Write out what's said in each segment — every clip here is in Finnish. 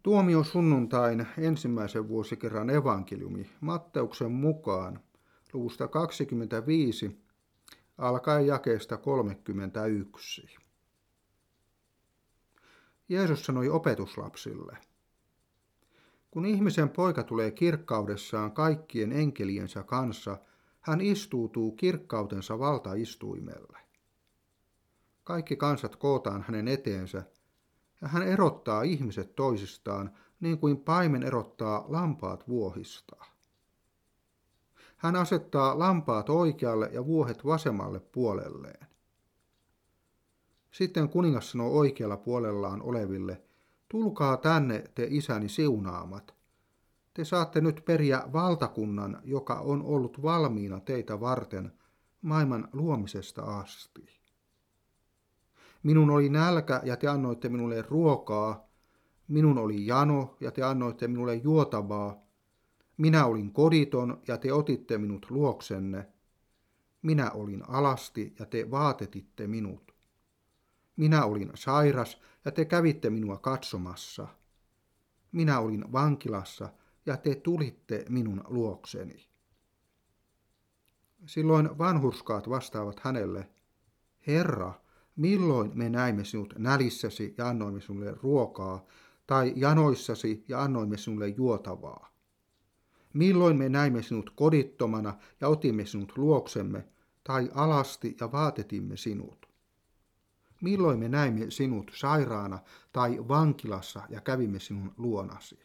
Tuomio sunnuntain ensimmäisen vuosikerran evankeliumi Matteuksen mukaan luvusta 25 alkaen jakeesta 31. Jeesus sanoi opetuslapsille: kun ihmisen poika tulee kirkkaudessaan kaikkien enkeliensä kanssa, hän istuutuu kirkkautensa valtaistuimelle. Kaikki kansat kootaan hänen eteensä, ja hän erottaa ihmiset toisistaan, niin kuin paimen erottaa lampaat vuohista. Hän asettaa lampaat oikealle ja vuohet vasemmalle puolelleen. Sitten kuningas sanoo oikealla puolellaan oleville: tulkaa tänne, te isäni siunaamat. Te saatte nyt periä valtakunnan, joka on ollut valmiina teitä varten maailman luomisesta asti. Minun oli nälkä, ja te annoitte minulle ruokaa. Minun oli jano, ja te annoitte minulle juotavaa. Minä olin koditon, ja te otitte minut luoksenne. Minä olin alasti, ja te vaatetitte minut. Minä olin sairas, ja te kävitte minua katsomassa. Minä olin vankilassa, ja te tulitte minun luokseni. Silloin vanhurskaat vastaavat hänelle: Herra, milloin me näimme sinut nälissäsi ja annoimme sinulle ruokaa, tai janoissasi ja annoimme sinulle juotavaa? Milloin me näimme sinut kodittomana ja otimme sinut luoksemme, tai alasti ja vaatetimme sinut? Milloin me näimme sinut sairaana tai vankilassa ja kävimme sinun luonasi?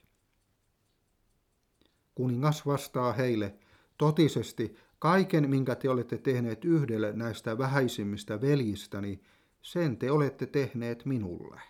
Kuningas vastaa heille: totisesti kaiken, minkä te olette tehneet yhdelle näistä vähäisimmistä veljistäni, sen te olette tehneet minulle.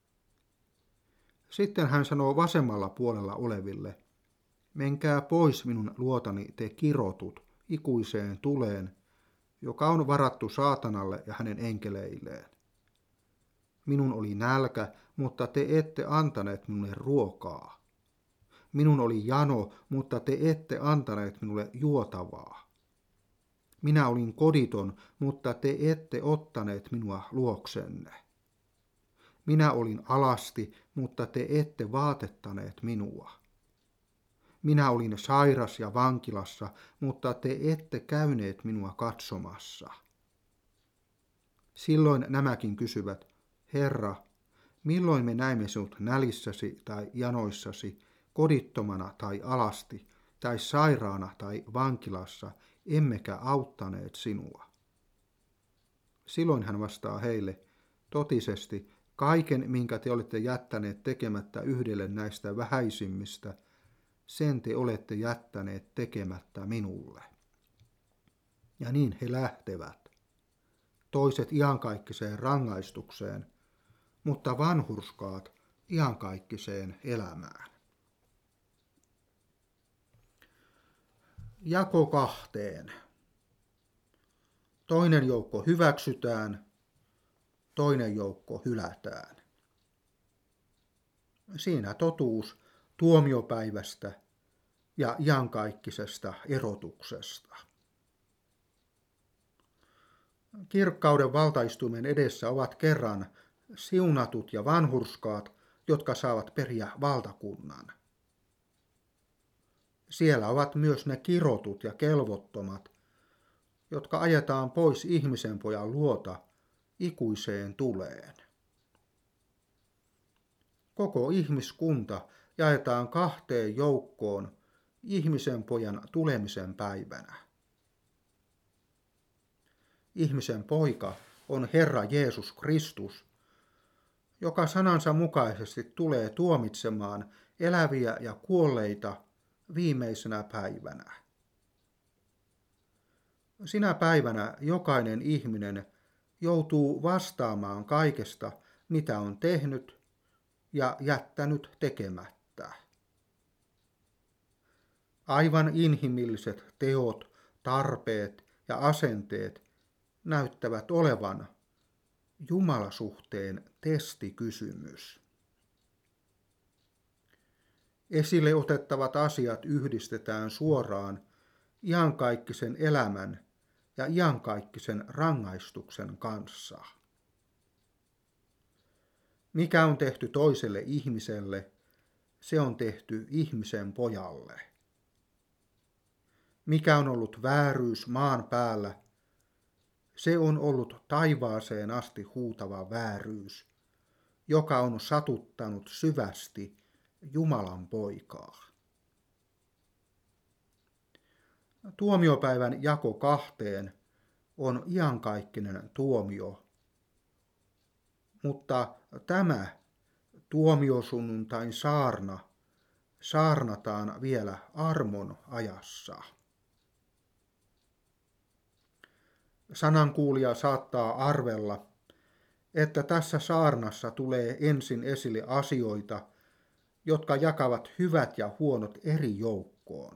Sitten hän sanoo vasemmalla puolella oleville: menkää pois minun luotani, te kirotut, ikuiseen tuleen, joka on varattu saatanalle ja hänen enkeleilleen. Minun oli nälkä, mutta te ette antaneet minulle ruokaa. Minun oli jano, mutta te ette antaneet minulle juotavaa. Minä olin koditon, mutta te ette ottaneet minua luoksenne. Minä olin alasti, mutta te ette vaatettaneet minua. Minä olin sairas ja vankilassa, mutta te ette käyneet minua katsomassa. Silloin nämäkin kysyvät: Herra, milloin me näimme sinut nälissäsi tai janoissasi, kodittomana tai alasti, tai sairaana tai vankilassa, emmekä auttaneet sinua? Silloin hän vastaa heille: totisesti kaiken, minkä te olette jättäneet tekemättä yhdelle näistä vähäisimmistä, sen te olette jättäneet tekemättä minulle. Ja niin he lähtevät. Toiset iankaikkiseen rangaistukseen, mutta vanhurskaat iankaikkiseen elämään. Jako 2. Toinen joukko hyväksytään, toinen joukko hylätään. Siinä totuus tuomiopäivästä ja iankaikkisesta erotuksesta. Kirkkauden valtaistuimen edessä ovat kerran siunatut ja vanhurskaat, jotka saavat periä valtakunnan. Siellä ovat myös ne kirotut ja kelvottomat, jotka ajetaan pois ihmisen pojan luota ikuiseen tuleen. Koko ihmiskunta jaetaan 2 joukkoon ihmisen pojan tulemisen päivänä. Ihmisen poika on Herra Jeesus Kristus, joka sanansa mukaisesti tulee tuomitsemaan eläviä ja kuolleita viimeisenä päivänä. Sinä päivänä jokainen ihminen joutuu vastaamaan kaikesta, mitä on tehnyt ja jättänyt tekemättä. Aivan inhimilliset teot, tarpeet ja asenteet näyttävät olevan Jumalasuhteen testikysymys. Esille otettavat asiat yhdistetään suoraan iankaikkisen elämän ja iankaikkisen rangaistuksen kanssa. Mikä on tehty toiselle ihmiselle, se on tehty ihmisen pojalle. Mikä on ollut vääryys maan päällä, se on ollut taivaaseen asti huutava vääryys, joka on satuttanut syvästi Jumalan poikaa. Tuomiopäivän jako 2 on iankaikkinen tuomio, mutta tämä tuomiosunnuntain saarna saarnataan vielä armon ajassa. Sanankuulija saattaa arvella, että tässä saarnassa tulee ensin esille asioita, jotka jakavat hyvät ja huonot eri joukkoon.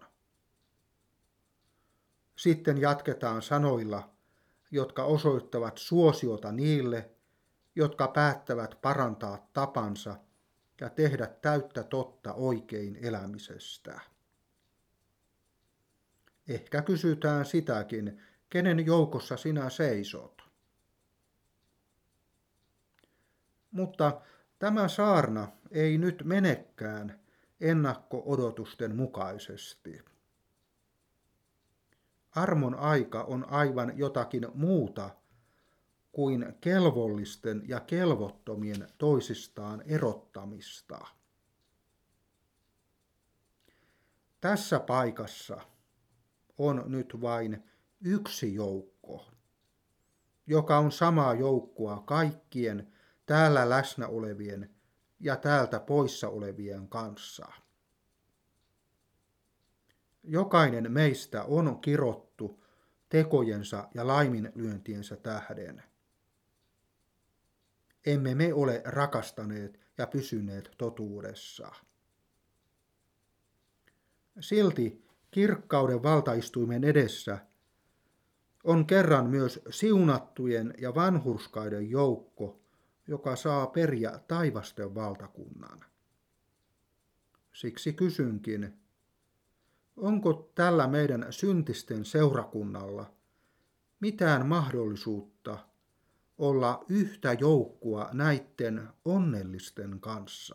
Sitten jatketaan sanoilla, jotka osoittavat suosiota niille, jotka päättävät parantaa tapansa ja tehdä täyttä totta oikein elämisestä. Ehkä kysytään sitäkin, kenen joukossa sinä seisot. Mutta tämä saarna ei nyt menekään ennakko-odotusten mukaisesti. Armon aika on aivan jotakin muuta kuin kelvollisten ja kelvottomien toisistaan erottamista. Tässä paikassa on nyt vain yksi joukko, joka on samaa joukkoa kaikkien täällä läsnä olevien ja täältä poissa olevien kanssa. Jokainen meistä on kirottu tekojensa ja laiminlyöntiensä tähden. Emme me ole rakastaneet ja pysyneet totuudessa. Silti kirkkauden valtaistuimen edessä on kerran myös siunattujen ja vanhurskaiden joukko, joka saa periä taivasten valtakunnan. Siksi kysynkin, onko tällä meidän syntisten seurakunnalla mitään mahdollisuutta olla yhtä joukkoa näiden onnellisten kanssa?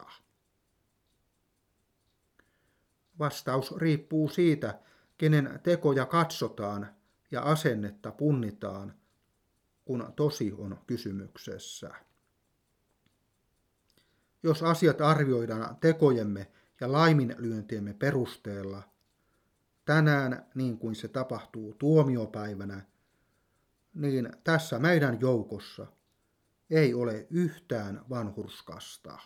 Vastaus riippuu siitä, kenen tekoja katsotaan ja asennetta punnitaan, kun tosi on kysymyksessä. Jos asiat arvioidaan tekojemme ja laiminlyöntiemme perusteella, tänään niin kuin se tapahtuu tuomiopäivänä, niin tässä meidän joukossa ei ole yhtään vanhurskasta.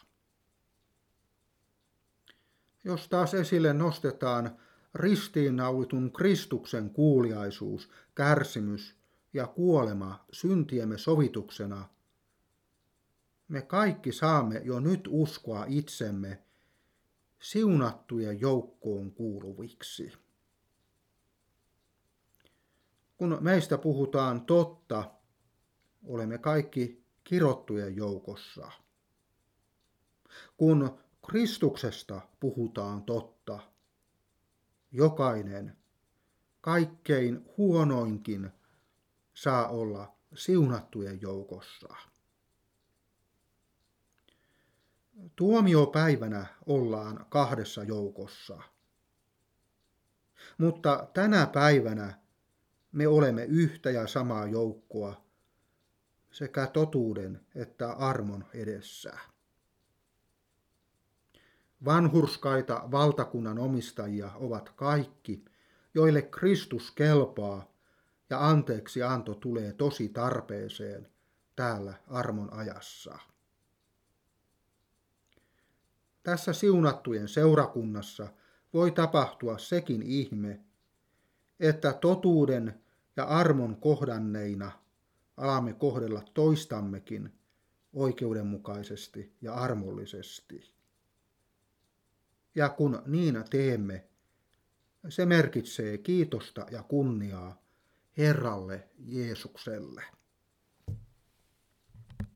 Jos taas esille nostetaan ristiinnaulitun Kristuksen kuuliaisuus, kärsimys ja kuolema syntiemme sovituksena, me kaikki saamme jo nyt uskoa itsemme siunattujen joukkoon kuuluviksi. Kun meistä puhutaan totta, olemme kaikki kirottujen joukossa. Kun Kristuksesta puhutaan totta, jokainen, kaikkein huonoinkin, saa olla siunattujen joukossa. Tuomiopäivänä ollaan 2 joukossa. Mutta tänä päivänä me olemme yhtä ja samaa joukkoa sekä totuuden että armon edessä. Vanhurskaita valtakunnan omistajia ovat kaikki, joille Kristus kelpaa ja anteeksianto tulee tosi tarpeeseen täällä armon ajassa. Tässä siunattujen seurakunnassa voi tapahtua sekin ihme, että totuuden ja armon kohdanneina alamme kohdella toistammekin oikeudenmukaisesti ja armollisesti. Ja kun niin teemme, se merkitsee kiitosta ja kunniaa Herralle Jeesukselle.